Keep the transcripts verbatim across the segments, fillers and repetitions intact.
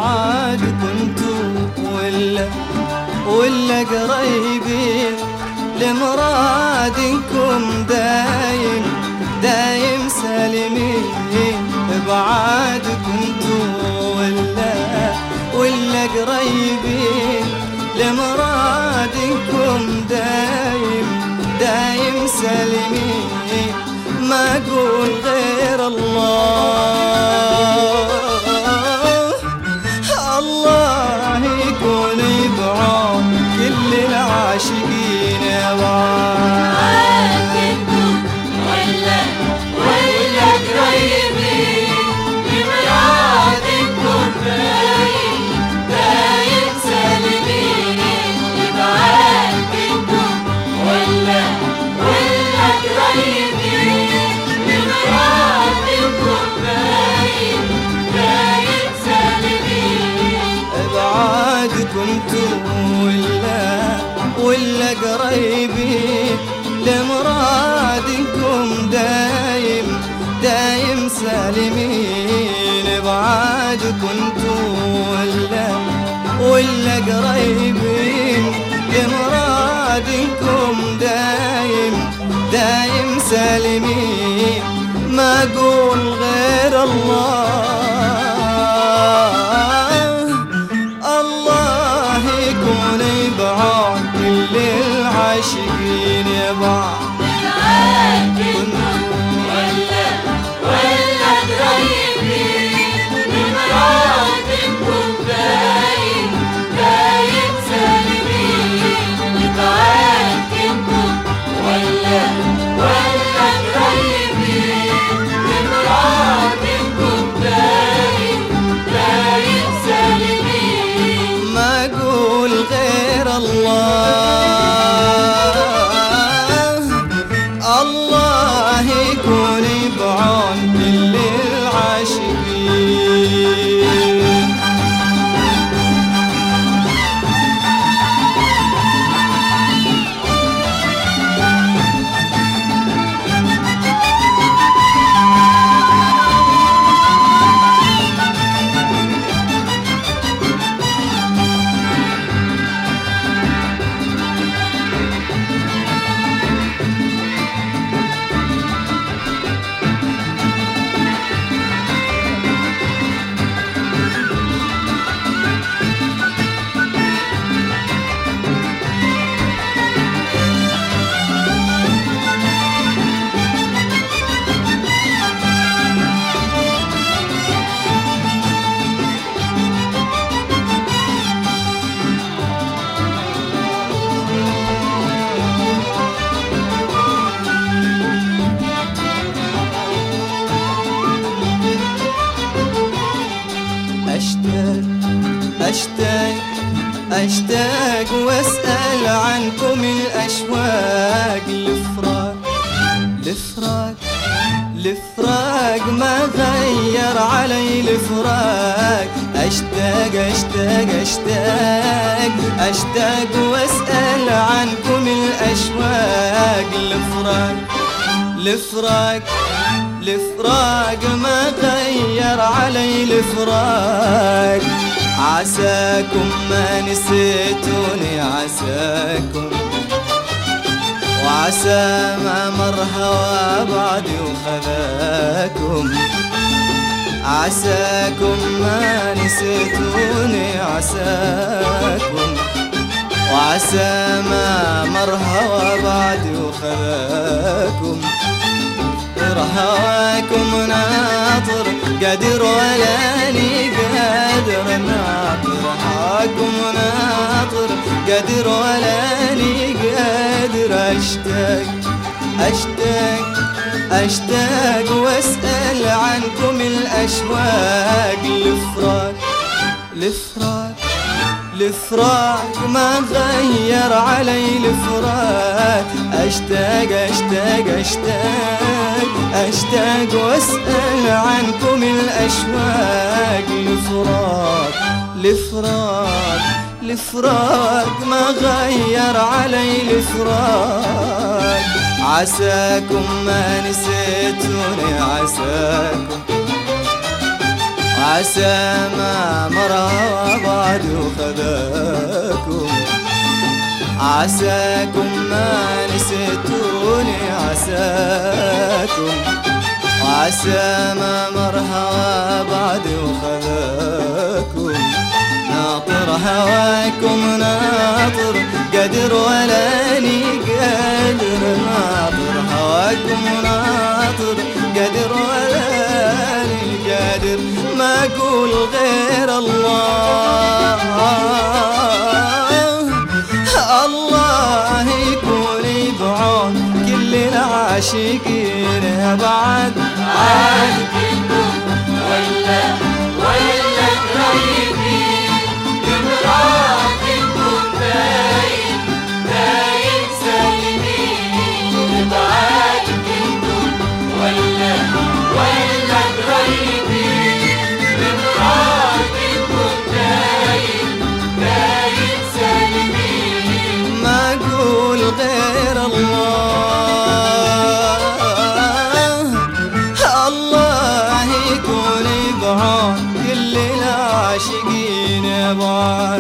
بعاد كنتوا ولا ولا قريبين لمرادكم دايم دايم سالمين. بعاد كنتوا ولا ولا قريبين لمرادكم دايم دايم سالمين. ما أقول غير الله الله يكون بعون كل العاشقين يا بعاد كنتم ولا ولا قريبين لمرادكم دايم دايم سالمين. بعاد كنتم ولا ولا قريبين لمرادكم دايم دايم سالمين. بعاد كنتوا ولا ولا قريبين لمرادكم دايم دايم سالمين. بعاد كنتوا ولا ولا قريبين لمرادكم دايم دايم سالمين. ما أقول غير الله الله يكون بعون كل العاشقين يا بعاد. بعاد كنتم ولا ولا قريبين لمرادكم دايم دايم سالمين. بعاد كنتم ولا ولا قريبين لمرادكم دايم دايم سالمين. ما أقول غير الله الله يكون بعون كل العاشقين. أشتاق أشتاق وأسأل عنكم الأشواق. الفراق الفراق الفراق ما غير علي الفراق. أشتاق أشتاق أشتاق أشتاق وأسأل عنكم الأشواق. الفراق الفراق الفراق ما غير علي الفراق. عساكم ما نسيتوني عساكم وعسى ما مر هوى بعدي وخذاكم. عساكم ما نسيتوني عساكم وعسى ما مر هوى بعدي وخذاكم. هواكم ناطر قادر ولاني قادر ناطر. هواكم ناطر قادر ولاني قادر. أشتاق أشتاق أشتاق وأسأل عنكم الأشواق. الفراق الفراق الفراق ما غير علي الفراق. أشتاق أشتاق أشتاق أشتاق وأسأل عنكم الأشواق. الفراق الفراق الفراق ما غير علي الفراق. عساكم ما نسيتوني عساكم عسى ما مر بعد وخذاكم. عساكم ما نسيتوني عساكم، وعسى ما مر هوى بعد وخذاكم. ناطر هواكم ناطر قدر ولاني قادر، ناطر هواكم ناطر قدر ولاني قادر. ما اقول غير الله، الله يكون بعون كل العاشقين بعد. عاد كنتم ولا ولا قريبين، بمراتكم باين باين سالمين. بعاد كنتم ولا ولا قريبين، بمراتكم باين باين سالمين. ما اقول غير الله، الله يكون بعون كل العاشقين بعد.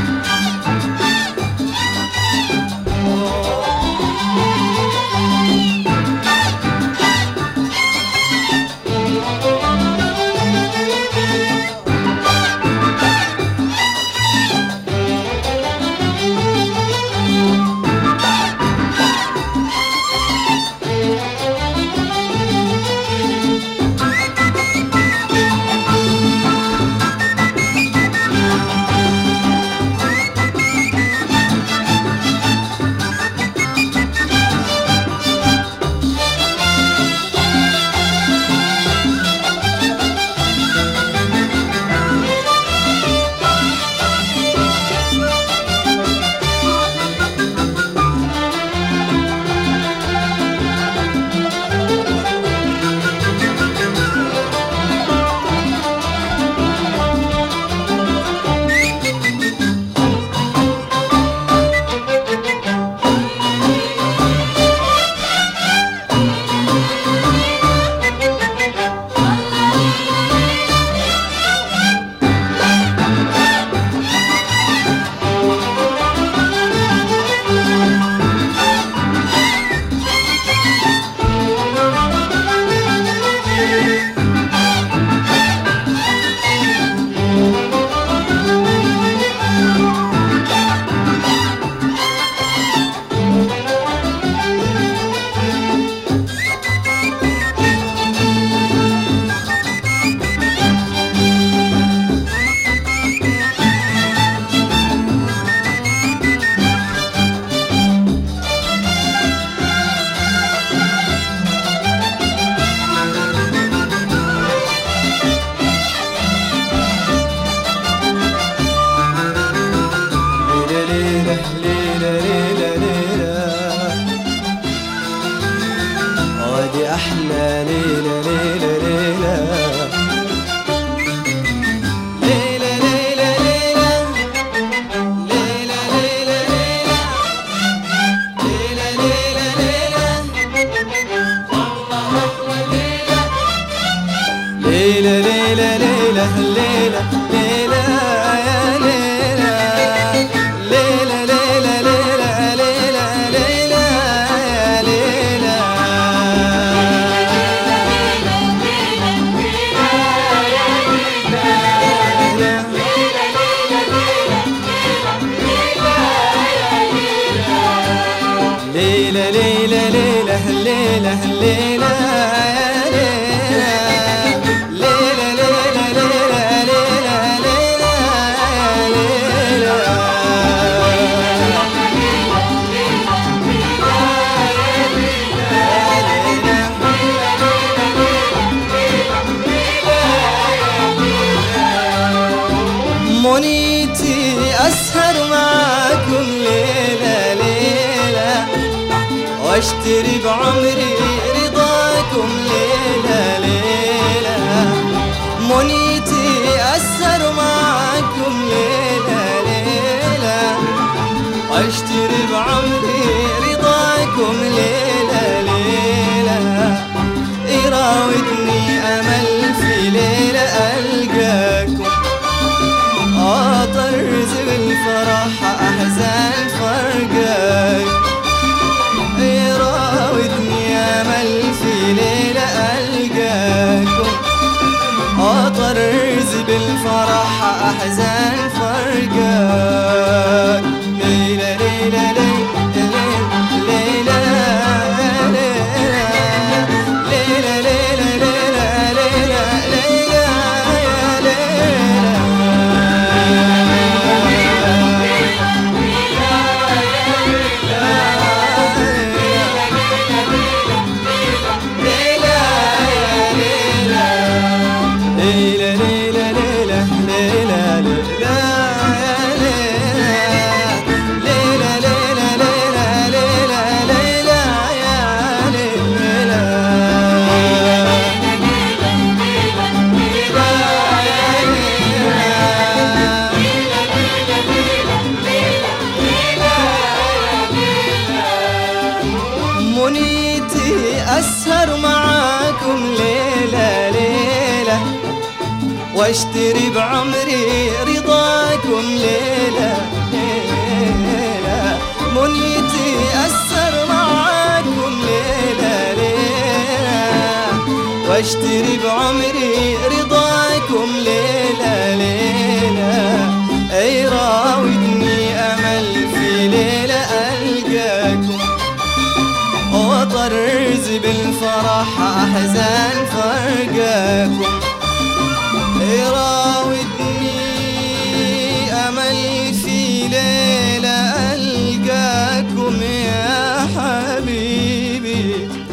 أحلى ليلة ليلة ليلة ليلة ليلة ليلة ليلة ليلة ليلة ليلة ليلة ليلة ليلة ليلة يا ليلة ليلة ليلة ليلة ليلة ليلة يا ليلة ليلة ليلة ليلة ليلة ليلة منيتي أسهر معاكم ليلة ليلة واشتري بعمري رضاكم ليلة ليلة منيتي أسهر معاكم ليلة ليلة واشتري بعمري رضاكم ليلة ليلة يراودني أمل في ليلة ألقاكم أطر بالفرح أحزان فرقك، يراودني أمل في ليلة ألقاكم، أطرز بالفرح أحزان فرقك. ليلة ليلة ليلة ليلة ليلة ليلة ليلة ليلة منيتي أسهر معاكم ليلة ليلة، واشتري بعمري رضاكم ليلة ليلة. منيتي أسهر معاكم ليلة ليلة، واشتري بعمري رضاكم ليلة ليلة. أي راودني أمل في ليلة ألقاكم، وطرز بالفرح أحزان فرقاكم، يراودني أمل في ليلة ألقاكم يا حبيبي.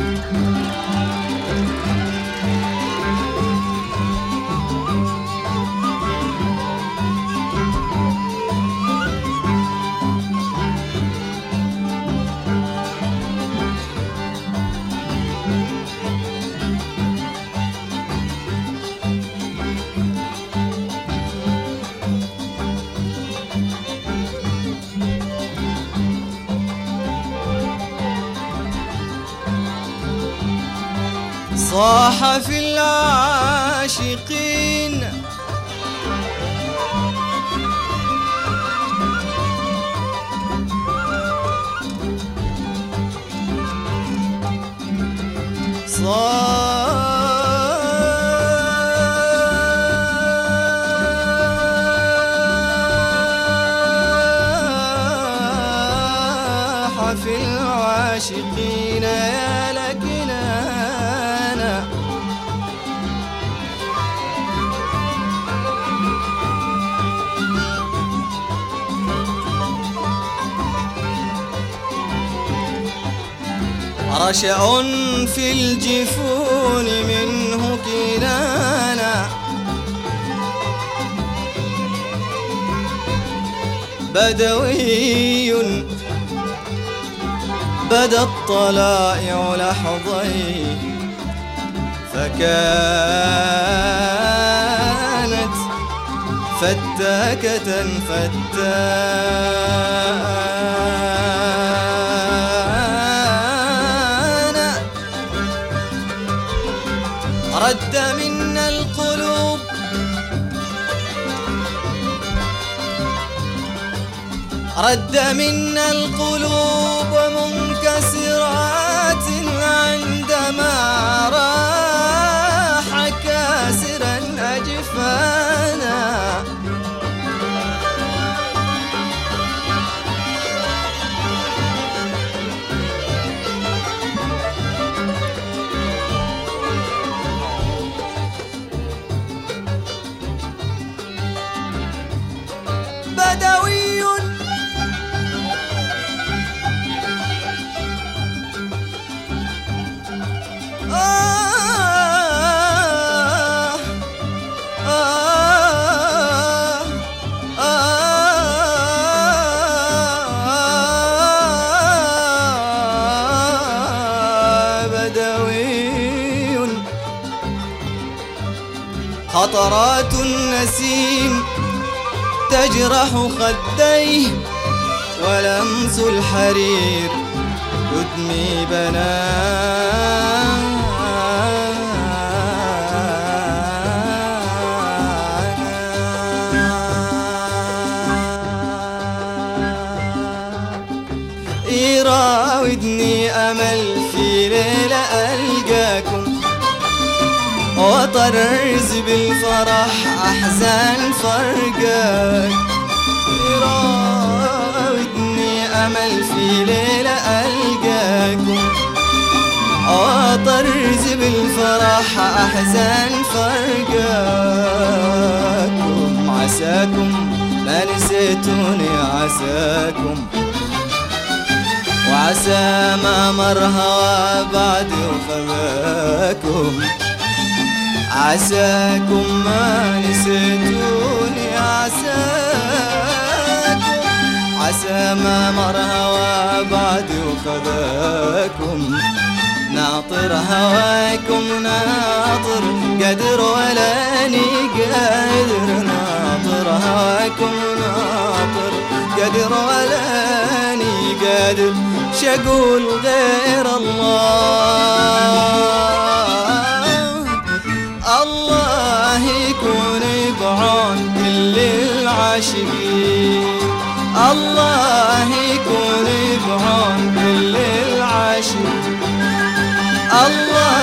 صاح في العاشقين صاح في العاشقين يا لكنا رشأ في الجفون منه كنانا، بدوي بدا الطلائع لحظيه، فكانت فتاكة فتانا. رد منا القلوب رد منا القلوب منكسرات، عندما راح كاسرا أجفانا. بدوي خطرات النسيم تجرح خديه، ولمس الحرير يدمي بناه. ودني أمل في ليلة ألقاكم وطرز بالفرح أحزان فرقاك. يراودني أمل في ليلة ألقاكم وطرز بالفرح أحزان فرقاكم. عساكم ما نسيتوني عساكم، وعسى ما مر هوى بعد وفداكم. عساكم ما نسيتوني عساكم، عسى ما مر هوى بعد وخذاكم. ناطر هواكم ناطر قدر ولاني قادر، ناطر هواكم ناطر قدر ولاني قادر. شقول غير الله، الله يكون بعون كل العاشقين، الله يكون بعون كل العاشقين. الله